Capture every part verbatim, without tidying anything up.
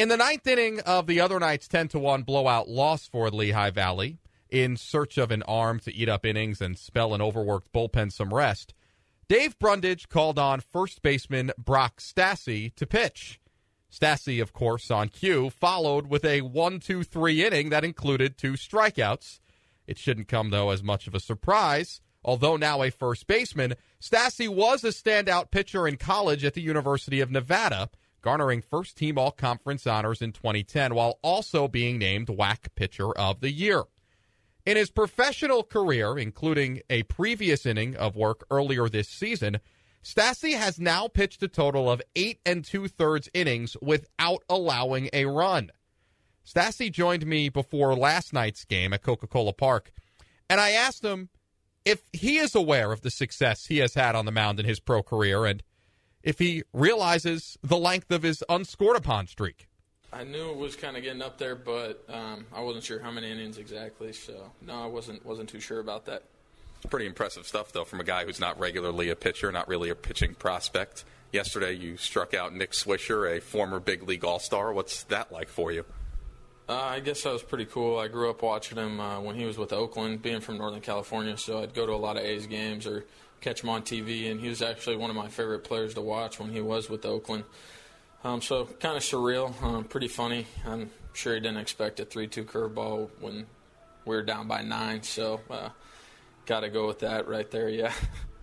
In the ninth inning of the other night's ten to one blowout loss for Lehigh Valley, in search of an arm to eat up innings and spell an overworked bullpen some rest, Dave Brundage called on first baseman Brock Stassi to pitch. Stassi, of course, on cue, followed with a one two three inning that included two strikeouts. It shouldn't come, though, as much of a surprise. Although now a first baseman, Stassi was a standout pitcher in college at the University of Nevada, garnering first-team all-conference honors in twenty ten, while also being named W A C Pitcher of the Year. In his professional career, including a previous inning of work earlier this season, Stassi has now pitched a total of eight and two-thirds innings without allowing a run. Stassi joined me before last night's game at Coca-Cola Park, and I asked him if he is aware of the success he has had on the mound in his pro career and if he realizes the length of his unscored-upon streak. I knew it was kind of getting up there, but um, I wasn't sure how many innings exactly, so no, I wasn't wasn't too sure about that. Pretty impressive stuff, though, from a guy who's not regularly a pitcher, not really a pitching prospect. Yesterday you struck out Nick Swisher, a former big league all-star. What's that like for you? Uh, I guess that was pretty cool. I grew up watching him uh, when he was with Oakland, being from Northern California, so I'd go to a lot of A's games or catch him on T V, and he was actually one of my favorite players to watch when he was with Oakland. Um, so kind of surreal, um, pretty funny. I'm sure he didn't expect a three two curveball when we were down by nine, so uh, got to go with that right there, yeah.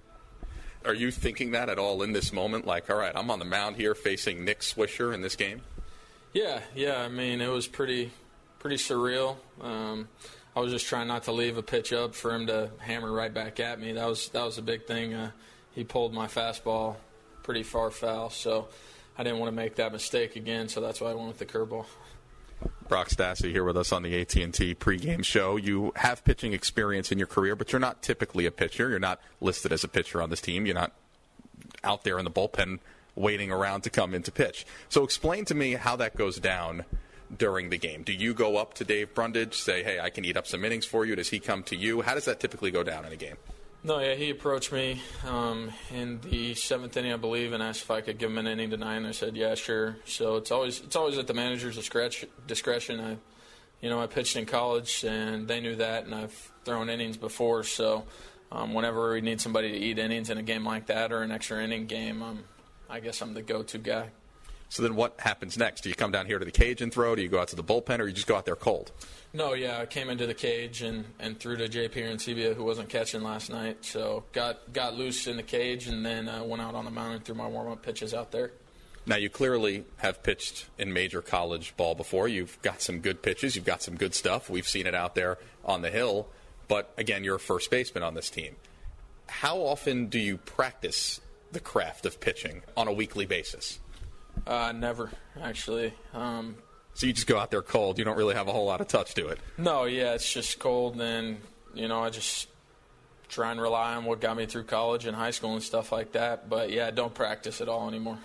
Are you thinking that at all in this moment? Like, all right, I'm on the mound here facing Nick Swisher in this game? Yeah, yeah. I mean, it was pretty pretty surreal. Um, I was just trying not to leave a pitch up for him to hammer right back at me. That was that was a big thing. Uh, he pulled my fastball pretty far foul, so I didn't want to make that mistake again, so that's why I went with the curveball. Brock Stassi here with us on the A T and T pregame show. You have pitching experience in your career, but you're not typically a pitcher. You're not listed as a pitcher on this team. You're not out there in the bullpen waiting around to come in to pitch. So explain to me how that goes down during the game. Do you go up to Dave Brundage, say, hey, I can eat up some innings for you? Does he come to you? How does that typically go down in a game? No, yeah, he approached me um, in the seventh inning, I believe, and asked if I could give him an inning tonight, and I said, yeah, sure. So it's always it's always at the manager's discretion. I, you know, I pitched in college, and they knew that, and I've thrown innings before. So um, whenever we need somebody to eat innings in a game like that or an extra inning game, um, I guess I'm the go-to guy. So then what happens next? Do you come down here to the cage and throw? Do you go out to the bullpen, or you just go out there cold? No, yeah, I came into the cage and, and threw to J P Arancibia, who wasn't catching last night. So got got loose in the cage and then uh, went out on the mound and threw my warm-up pitches out there. Now, you clearly have pitched in major college ball before. You've got some good pitches. You've got some good stuff. We've seen it out there on the hill. But, again, you're a first baseman on this team. How often do you practice the craft of pitching on a weekly basis? Uh, never, actually. Um, so you just go out there cold. You don't really have a whole lot of touch to it. No, yeah, it's just cold. And, you know, I just try and rely on what got me through college and high school and stuff like that. But, yeah, I don't practice at all anymore.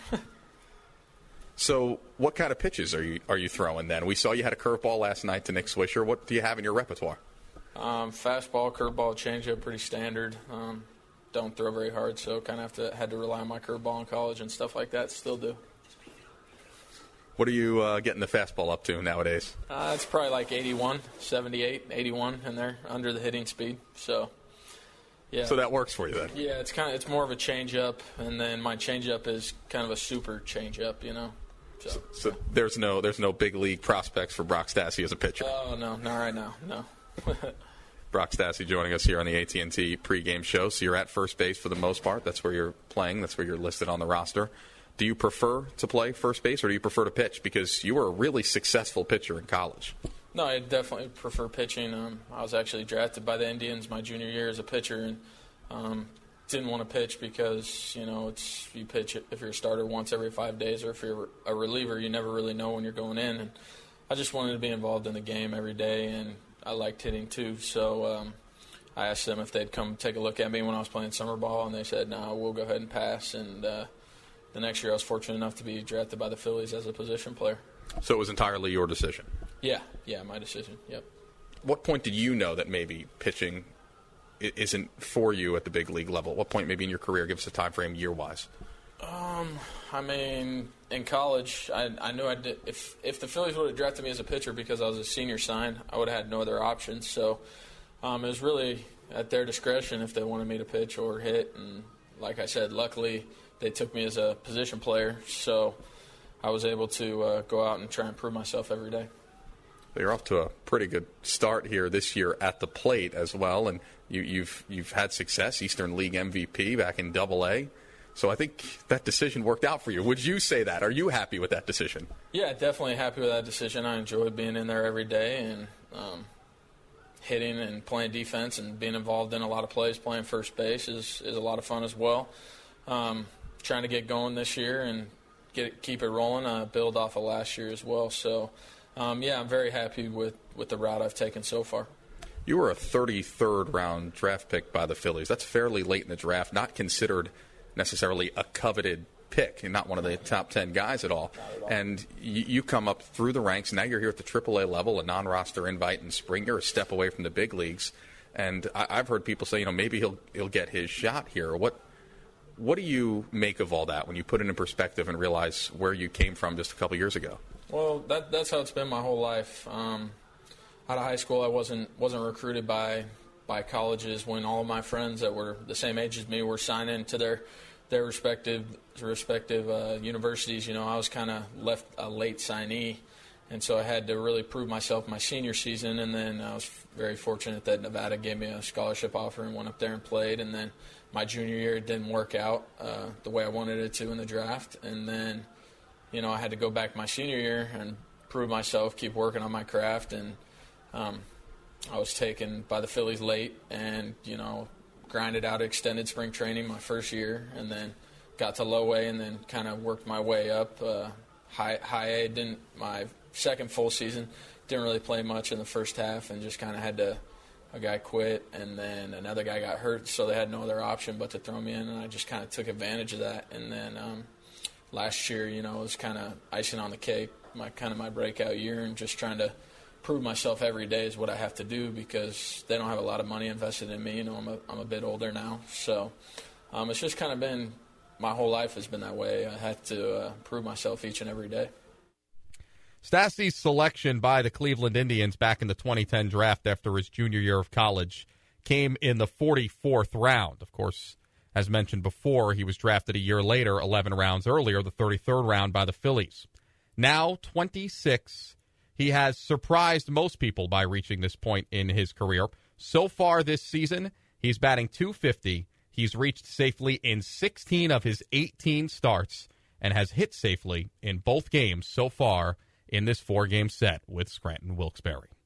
So what kind of pitches are you are you throwing then? We saw you had a curveball last night to Nick Swisher. What do you have in your repertoire? Um, fastball, curveball, changeup, pretty standard. Um, don't throw very hard, so kind of have to had to rely on my curveball in college and stuff like that. Still do. What are you uh, getting the fastball up to nowadays? Uh, it's probably like eighty-one, seventy-eight, eighty-one in there, under the hitting speed. So, yeah. So that works for you then? Yeah, it's kind of it's more of a changeup, and then my changeup is kind of a super changeup, you know. So, so, so there's no there's no big league prospects for Brock Stassi as a pitcher. Oh no, not right now, no. Brock Stassi joining us here on the A T and T pregame show. So you're at first base for the most part. That's where you're playing. That's where you're listed on the roster. Do you prefer to play first base, or do you prefer to pitch? Because you were a really successful pitcher in college. No, I definitely prefer pitching. Um, I was actually drafted by the Indians my junior year as a pitcher, and um, didn't want to pitch because, you know, it's you pitch if you're a starter once every five days, or if you're a reliever, you never really know when you're going in. And I just wanted to be involved in the game every day, and I liked hitting too. So um, I asked them if they'd come take a look at me when I was playing summer ball, and they said, no, we'll go ahead and pass. And uh, the next year I was fortunate enough to be drafted by the Phillies as a position player. So it was entirely your decision? Yeah, yeah, my decision, yep. What point did you know that maybe pitching isn't for you at the big league level? What point maybe in your career, give us a time frame year-wise? Um, I mean, in college, I, I knew I did. If if the Phillies would have drafted me as a pitcher because I was a senior sign, I would have had no other options. So um, it was really at their discretion if they wanted me to pitch or hit. And like I said, luckily they took me as a position player, so I was able to uh, go out and try and prove myself every day. You're off to a pretty good start here this year at the plate as well, and you, you've you've had success, Eastern League M V P back in Double A. So I think that decision worked out for you. Would you say that? Are you happy with that decision? Yeah, definitely happy with that decision. I enjoyed being in there every day and um, hitting and playing defense and being involved in a lot of plays. Playing first base is, is a lot of fun as well. Um, trying to get going this year and get it, keep it rolling, uh, build off of last year as well. So, um, yeah, I'm very happy with, with the route I've taken so far. You were a thirty-third round draft pick by the Phillies. That's fairly late in the draft, not considered necessarily a coveted pick and not one of the top ten guys at all. At all. And you, you come up through the ranks. Now you're here at the triple A level, a non-roster invite in spring. You're a step away from the big leagues. And I, I've heard people say, you know, maybe he'll he'll get his shot here. What what do you make of all that when you put it in perspective and realize where you came from just a couple years ago? Well, that that's how it's been my whole life. Um, out of high school, I wasn't wasn't recruited by by colleges when all of my friends that were the same age as me were signing to their their respective respective uh, universities. You know, I was kind of left a late signee, and so I had to really prove myself my senior season. And then I was very fortunate that Nevada gave me a scholarship offer and went up there and played. And then my junior year it didn't work out uh, the way I wanted it to in the draft. And then, you know, I had to go back my senior year and prove myself, keep working on my craft. And um, I was taken by the Phillies late and, you know, grinded out extended spring training my first year and then got to low A and then kind of worked my way up. Uh, high, high A, didn't my second full season, didn't really play much in the first half and just kind of had to, a guy quit and then another guy got hurt, so they had no other option but to throw me in, and I just kind of took advantage of that. And then um, last year, you know, it was kind of icing on the cake, my kind of my breakout year, and just trying to prove myself every day is what I have to do because they don't have a lot of money invested in me. You know, I'm a, I'm a bit older now. So um, it's just kind of been, my whole life has been that way. I had to uh, prove myself each and every day. Stassi's selection by the Cleveland Indians back in the twenty ten draft after his junior year of college came in the forty-fourth round. Of course, as mentioned before, he was drafted a year later, eleven rounds earlier, the thirty-third round by the Phillies. Now twenty-six. He has surprised most people by reaching this point in his career. So far this season, he's batting two fifty. He's reached safely in sixteen of his eighteen starts and has hit safely in both games so far in this four-game set with Scranton Wilkes-Barre.